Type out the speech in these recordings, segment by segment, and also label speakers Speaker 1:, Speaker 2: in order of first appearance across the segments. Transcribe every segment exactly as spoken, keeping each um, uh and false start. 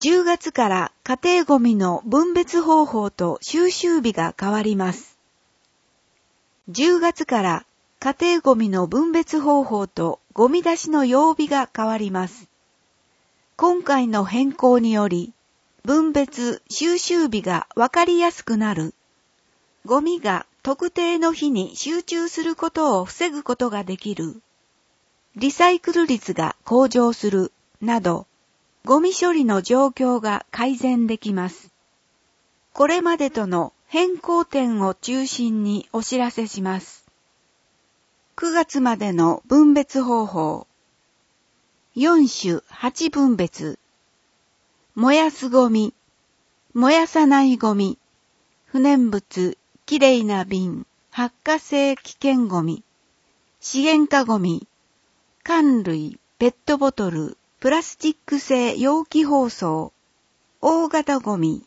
Speaker 1: じゅうがつから家庭ゴミの分別方法と収集日が変わります。じゅうがつから家庭ゴミの分別方法とゴミ出しの曜日が変わります。今回の変更により、分別収集日がわかりやすくなる。ゴミが特定の日に集中することを防ぐことができる。リサイクル率が向上するなど、ゴミ処理の状況が改善できます。これまでとの変更点を中心にお知らせします。くがつまでの分別方法。よん種はち分別。燃やすゴミ、燃やさないゴミ、不燃物、きれいな瓶、発火性危険ゴミ、資源化ゴミ、缶類、ペットボトル、プラスチック製容器包装、大型ゴミ。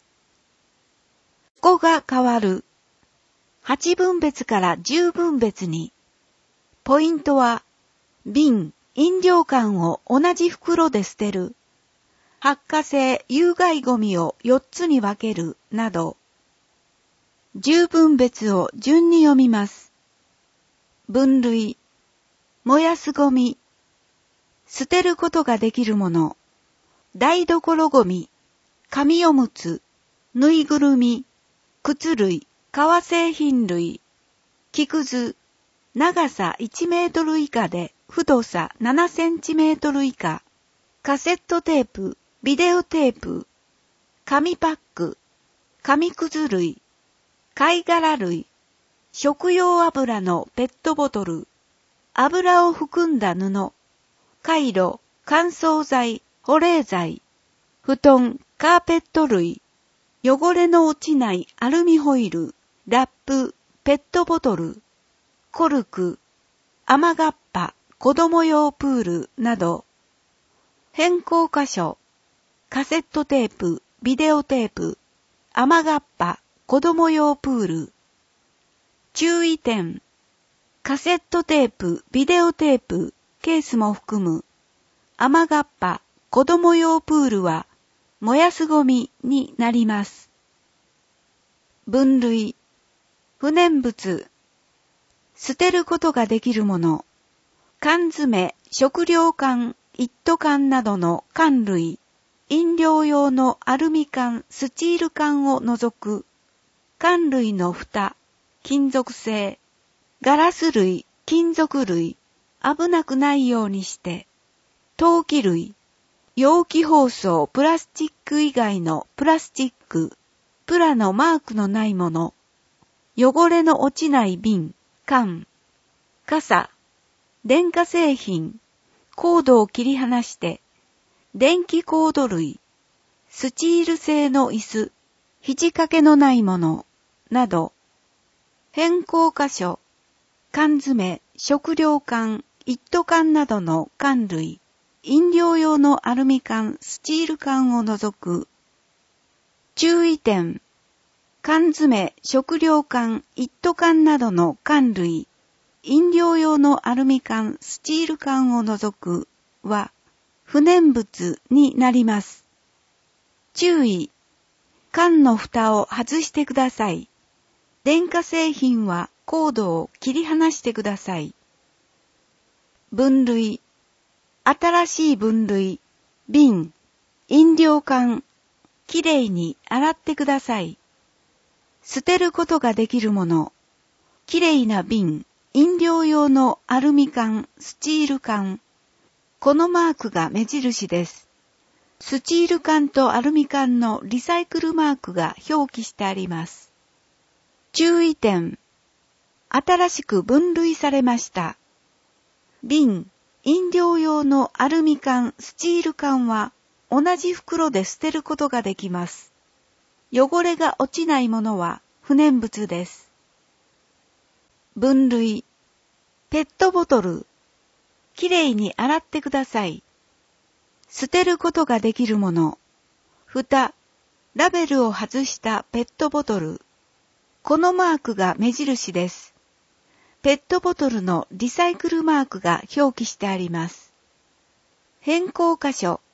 Speaker 1: ここが変わる。はち分別からじゅう分別に。ポイントは、瓶、飲料缶を同じ袋で捨てる。発火性有害ゴミをよっつに分けるなど。じゅう分別を順に読みます。分類。燃やすゴミ。捨てることができるもの。台所ゴミ。紙おむつ。ぬいぐるみ。靴類。革製品類。木くず。長さいちメートル以下で太さななセンチメートル以下。カセットテープ。ビデオテープ。紙パック。紙くず類。貝殻類。食用油のペットボトル。油を含んだ布。カイロ、乾燥剤、保冷剤。布団、カーペット類。汚れの落ちないアルミホイル。ラップ、ペットボトル。コルク、雨がっぱ、子供用プールなど。変更箇所。カセットテープ、ビデオテープ。雨がっぱ、子供用プール。注意点。カセットテープ、ビデオテープ、ケースも含む。雨がっぱ、子供用プールは、燃やすゴミになります。分類。不燃物。捨てることができるもの。缶詰、食料缶、一斗缶などの缶類。飲料用のアルミ缶、スチール缶を除く。缶類の蓋、金属製。ガラス類、金属類。危なくないようにして。陶器類。容器包装プラスチック以外のプラスチック。プラのマークのないもの。汚れの落ちない瓶、缶。傘。電化製品。コードを切り離して。電気コード類。スチール製の椅子。肘掛けのないもの。など。変更箇所。缶詰、食料缶、一斗缶などの缶類。飲料用のアルミ缶、スチール缶を除く。注意点。缶詰、食料缶、一斗缶などの缶類。飲料用のアルミ缶、スチール缶を除くは、不燃物になります。注意。缶の蓋を外してください。電化製品はコードを切り離してください。分類。新しい分類。瓶、飲料缶。きれいに洗ってください。捨てることができるもの。きれいな瓶、飲料用のアルミ缶、スチール缶。このマークが目印です。スチール缶とアルミ缶のリサイクルマークが表記してあります。注意点。新しく分類されました。瓶、飲料用のアルミ缶、スチール缶は同じ袋で捨てることができます。汚れが落ちないものは不燃物です。分類。ペットボトル。きれいに洗ってください。捨てることができるもの。蓋、ラベルを外したペットボトル。このマークが目印です。ペットボトルのリサイクルマークが表記してあります。変更箇所。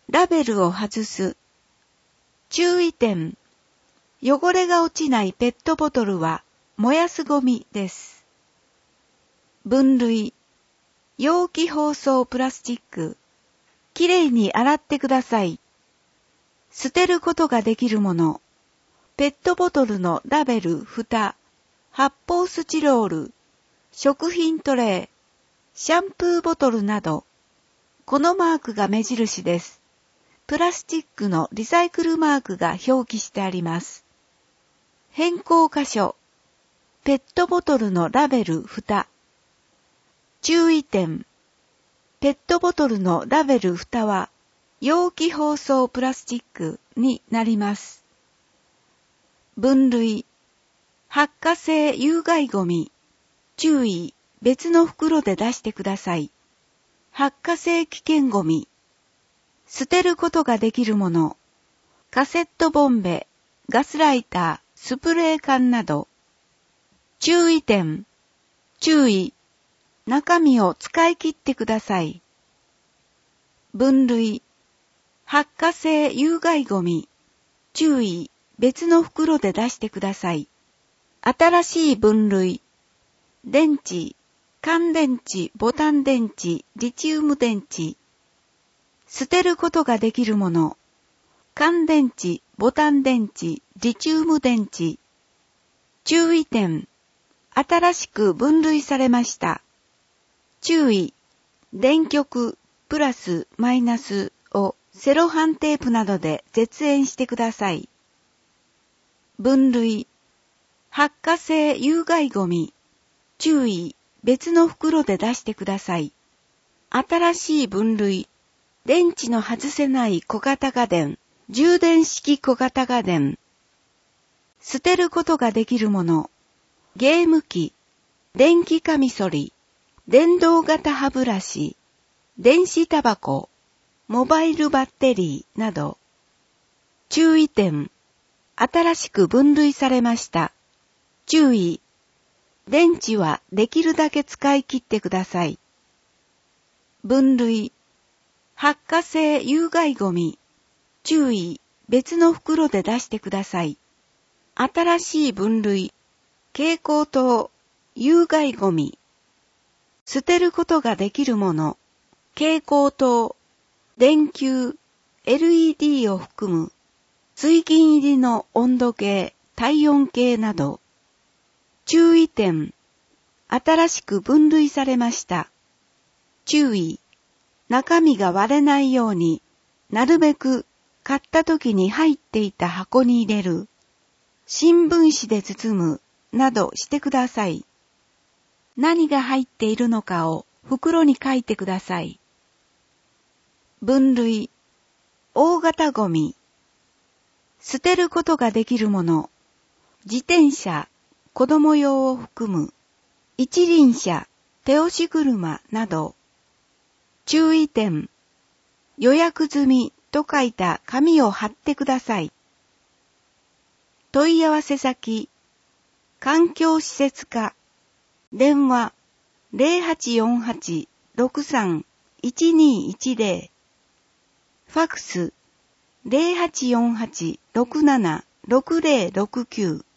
Speaker 1: ラベルを外す。注意点。汚れが落ちないペットボトルは燃やすゴミです。分類。容器包装プラスチック。きれいに洗ってください。捨てることができるもの。ペットボトルのラベル、蓋、発泡スチロール、食品トレー、シャンプーボトルなど。このマークが目印です。プラスチックのリサイクルマークが表記してあります。変更箇所。ペットボトルのラベル、蓋。注意点。ペットボトルのラベル、蓋は容器包装プラスチックになります。分類。発火性有害ゴミ。注意。別の袋で出してください。発火性危険ゴミ。捨てることができるもの。カセットボンベ、ガスライター、スプレー缶など。注意点。注意。中身を使い切ってください。分類。発火性有害ゴミ。注意。別の袋で出してください。新しい分類。電池、乾電池、ボタン電池、リチウム電池。捨てることができるもの。乾電池、ボタン電池、リチウム電池。注意点。新しく分類されました。注意。電極、プラス、マイナスをセロハンテープなどで絶縁してください。分類。発火性有害ゴミ。注意。別の袋で出してください。新しい分類。電池の外せない小型家電、充電式小型家電。捨てることができるもの。ゲーム機、電気カミソリ、電動型歯ブラシ、電子タバコ、モバイルバッテリーなど。注意点。新しく分類されました。注意。電池はできるだけ使い切ってください。分類。発火性有害ゴミ。注意。別の袋で出してください。新しい分類。蛍光灯。有害ゴミ。捨てることができるもの。蛍光灯。電球。エルイーディー を含む。水銀入りの温度計、体温計など。注意点。新しく分類されました。注意。中身が割れないように、なるべく買った時に入っていた箱に入れる。新聞紙で包む、などしてください。何が入っているのかを袋に書いてください。分類。大型ゴミ。捨てることができるもの。自転車、子供用を含む。一輪車、手押し車など。注意点。予約済みと書いた紙を貼ってください。問い合わせ先。環境施設課。電話 ゼロはちよんはち ろくさん いちにいちゼロ。ファクス ゼロはちよんはち ろくなな ろくゼロろくきゅう。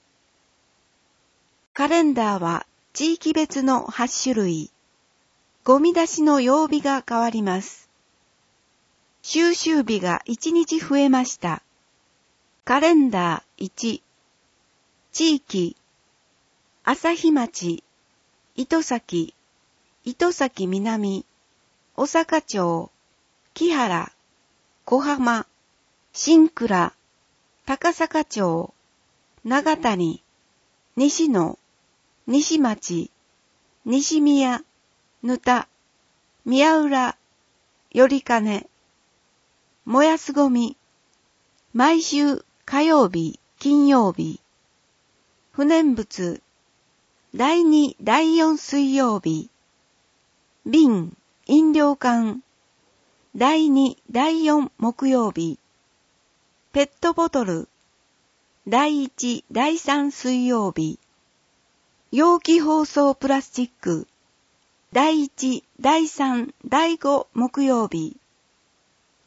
Speaker 1: カレンダーは地域別のはち種類。ゴミ出しの曜日が変わります。収集日がいちにち増えました。カレンダーいち。地域。朝日町、糸崎、糸崎南、小坂町、木原、小浜、新倉、高坂町、長谷、西野、西町、西宮、ぬた、宮浦、よりかね。燃やすゴミ。毎週火曜日、金曜日。不燃物。だいに、だいよん水曜日。瓶、飲料缶。だいに、だいよん木曜日。ペットボトル。だいいち、だいさん水曜日。容器包装プラスチック。だいいち、だいさん、だいご木曜日。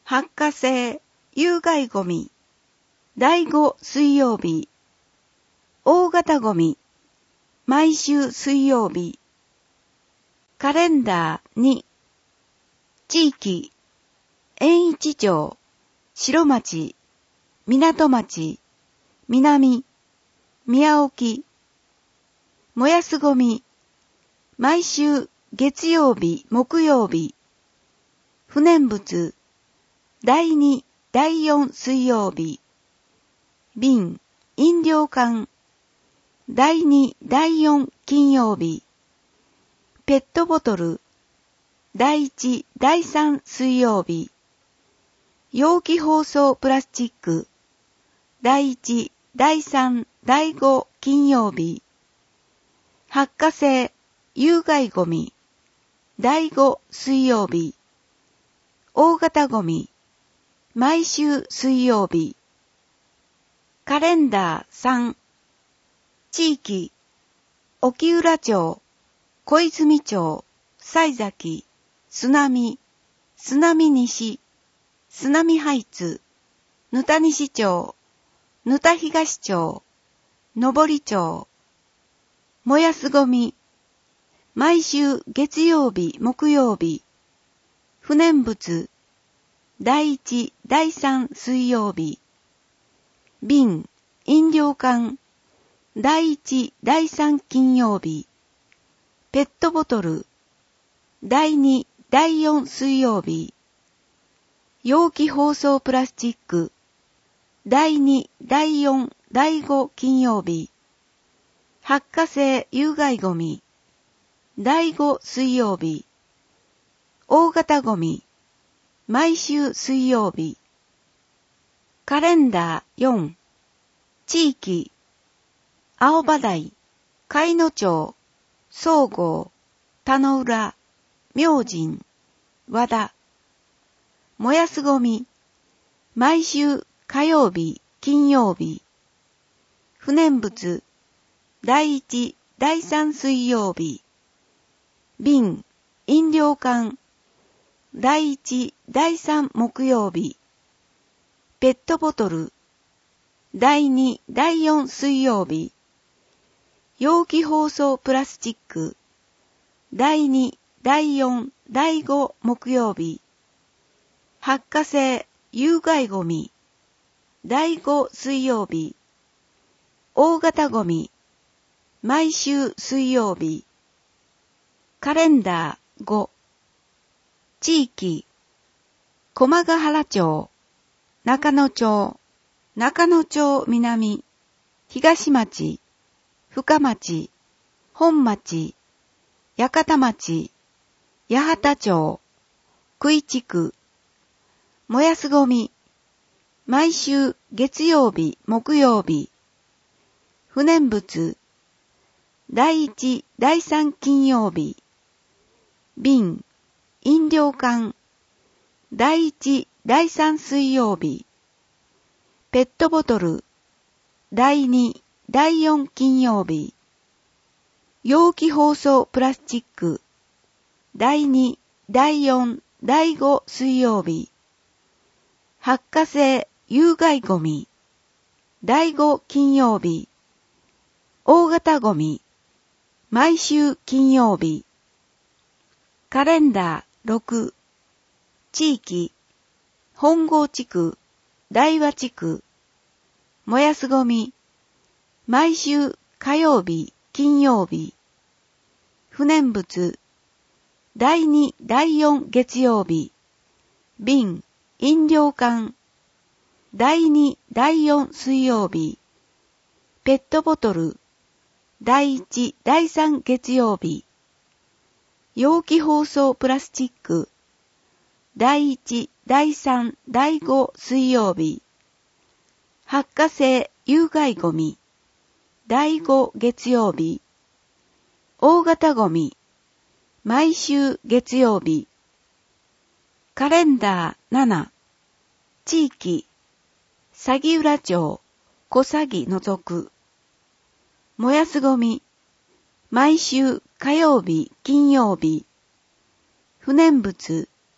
Speaker 1: 発火性、有害ゴミ。だいご水曜日。大型ゴミ。毎週水曜日。カレンダーに。地域。延一町、白町、港町、南、宮沖。燃やすゴミ。毎週月曜日、木曜日。不燃物。だいに、だいよん水曜日。瓶、飲料缶。だいに、だいよん金曜日。ペットボトル。だいいち、だいさん水曜日。容器包装プラスチック。だいいち、だいさん、だいご金曜日。発火性、有害ゴミ。だいご水曜日。大型ゴミ。毎週水曜日。カレンダーさん。地域。沖浦町、小泉町、西崎、須波、須波西、須波ハイツ、沼田西町、沼田東町、登町。燃やすゴミ。毎週月曜日、木曜日。不燃物。だいいち、だいさん水曜日。瓶、飲料缶。だいいち、だいさん金曜日。ペットボトル。だいに、だいよん水曜日。容器包装プラスチック。だいに、だいよん、だいご金曜日。発火性有害ゴミ。だいご水曜日。大型ゴミ。毎週水曜日。カレンダーよん。地域。青葉台、海野町、総合、田野浦、明神、和田。燃やすゴミ。毎週火曜日、金曜日。不燃物。だいいち、だいさん水曜日。瓶、飲料缶。だいいち、だいさん木曜日。ペットボトル。だいに、だいよん水曜日。容器包装プラスチック。だいに、だいよん、だいご木曜日。発火性有害ゴミ。だいご水曜日。大型ゴミ。毎週水曜日。カレンダーご。地域。駒ヶ原町、中野町、中野町南、東町、深町、本町、八幡町、八幡町、久井地区。燃やすゴミ。毎週月曜日、木曜日。不燃物。だいいち、だいさん金曜日。瓶、飲料缶。だいいち、だいさん水曜日。ペットボトル。だいに、だいよん金曜日。容器包装プラスチック。だいに、だいよん、だいご水曜日。発火性有害ゴミ。だいご金曜日。大型ゴミ。毎週金曜日。カレンダーろく。地域。本郷地区、大和地区。燃やすゴミ。毎週火曜日、金曜日。不燃物。だいに、だいよん月曜日。瓶、飲料缶。だいに、だいよん水曜日。ペットボトル。だいいち、だいさん月曜日。容器包装プラスチック。だいいち、だいさん、だいご水曜日。発火性有害ゴミ。だいご月曜日。大型ゴミ。毎週月曜日。カレンダーなな。地域。鷺浦町、小鷺除く。燃やすゴミ。毎週火曜日、金曜日。不燃物。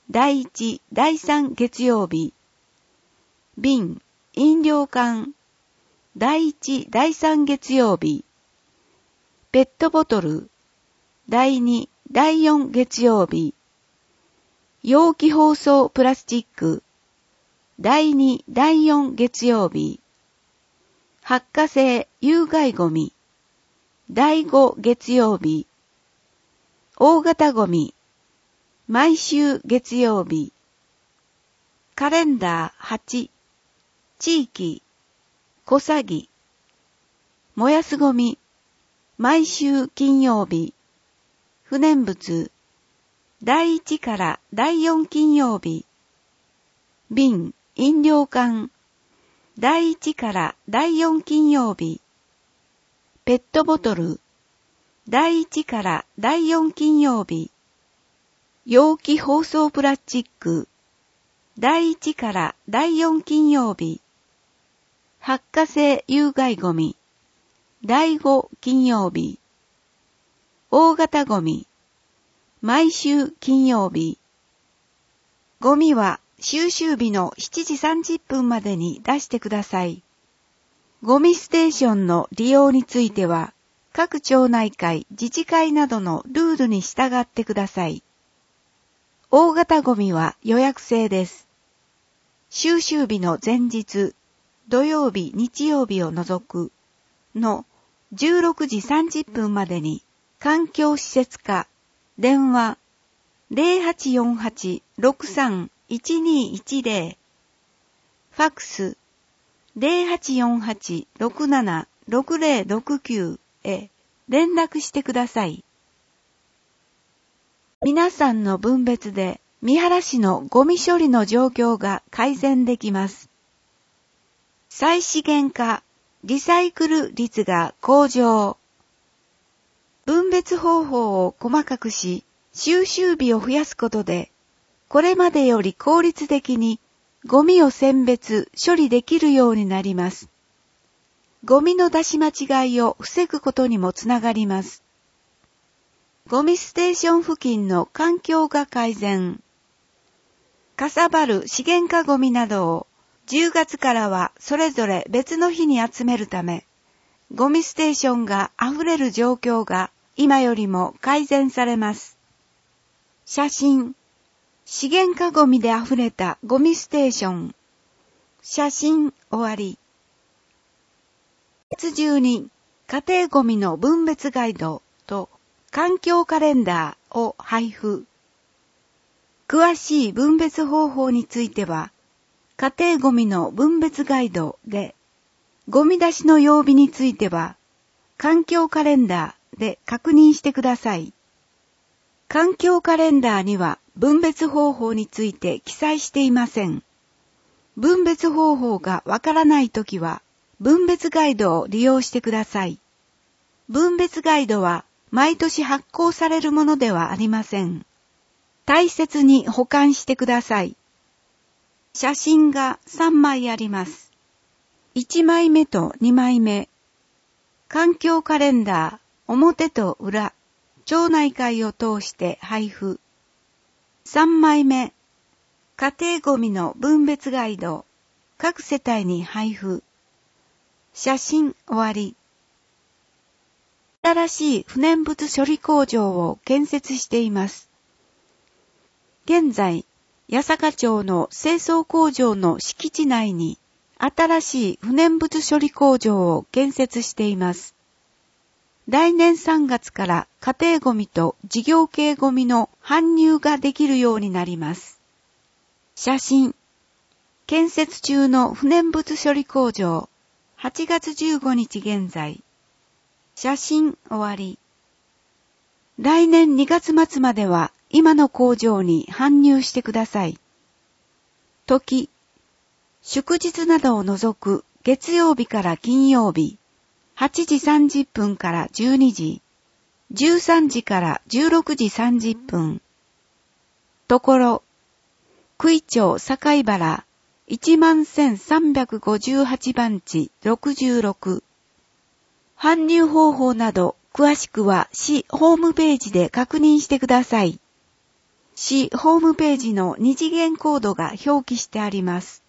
Speaker 1: 第一、第三月曜日。瓶、飲料缶、第一、第三月曜日。ペットボトル、第二、第四月曜日。容器包装プラスチック、第二、第四月曜日。発火性有害ゴミ、第五月曜日。大型ゴミ、毎週月曜日。カレンダーはち、地域、小さぎ。燃やすゴミ、毎週金曜日。不燃物、第一から第四金曜日。瓶、飲料缶、第一から第四金曜日。ペットボトル、第一から第四金曜日。容器包装プラスチック、第一から第四金曜日。発火性有害ゴミ、第五金曜日。大型ゴミ、毎週金曜日。ゴミは収集日のしちじさんじゅっぷんまでに出してください。ゴミステーションの利用については、各町内会、自治会などのルールに従ってください。大型ゴミは予約制です。収集日の前日、土曜日、日曜日を除くのじゅうろくじさんじゅっぷんまでに環境施設課、電話 ゼロはちよんはち ろくさん いちにいちゼロ、ファックス ゼロはちよんはち ろくなな ろくゼロろくきゅう へ連絡してください。皆さんの分別で三原市のゴミ処理の状況が改善できます。再資源化、リサイクル率が向上。分別方法を細かくし、収集日を増やすことで、これまでより効率的にゴミを選別、処理できるようになります。ゴミの出し間違いを防ぐことにもつながります。ゴミステーション付近の環境が改善。かさばる資源化ゴミなどをじゅうがつからはそれぞれ別の日に集めるため、ゴミステーションがあふれる状況が今よりも改善されます。写真。資源化ゴミであふれたゴミステーション。写真終わり。月じゅうに家庭ゴミの分別ガイドと環境カレンダーを配布。詳しい分別方法については、家庭ゴミの分別ガイドで、ゴミ出しの曜日については、環境カレンダーで確認してください。環境カレンダーには分別方法について記載していません。分別方法がわからないときは、分別ガイドを利用してください。分別ガイドは毎年発行されるものではありません。大切に保管してください。写真がさんまいあります。いちまいめとにまいめ。環境カレンダー、表と裏、町内会を通して配布。さんまいめ。家庭ゴミの分別ガイド、各世帯に配布。写真終わり。新しい不燃物処理工場を建設しています。現在、八坂町の清掃工場の敷地内に新しい不燃物処理工場を建設しています。来年さんがつから家庭ゴミと事業系ゴミの搬入ができるようになります。写真。建設中の不燃物処理工場、はちがつじゅうごにち現在。写真終わり。来年にがつまつまでは今の工場に搬入してください。時。祝日などを除く月曜日から金曜日、はちじさんじゅっぷんからじゅうにじ、じゅうさんじからじゅうろくじさんじゅっぷん。ところ、九井町境原いちまんせんさんびゃくごじゅうはちばんちろくじゅうろく。搬入方法など詳しくは市ホームページで確認してください。 市ホームページの二次元コードが表記してあります。